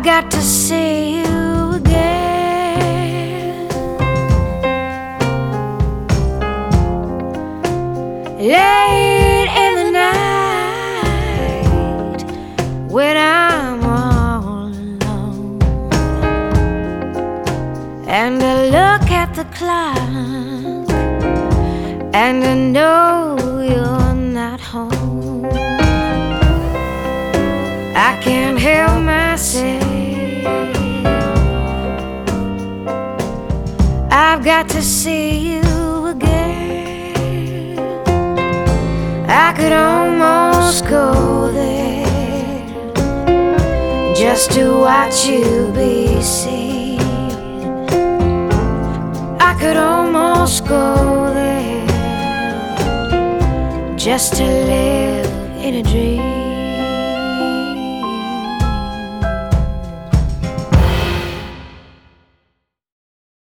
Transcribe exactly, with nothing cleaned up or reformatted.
I've got to see you again. Late in the night, when I'm all alone, and I look at the clock, and I know you're not home, I can't help myself. I've got to see you again. I could almost go there just to watch you be seen. I could almost go there just to live in a dream.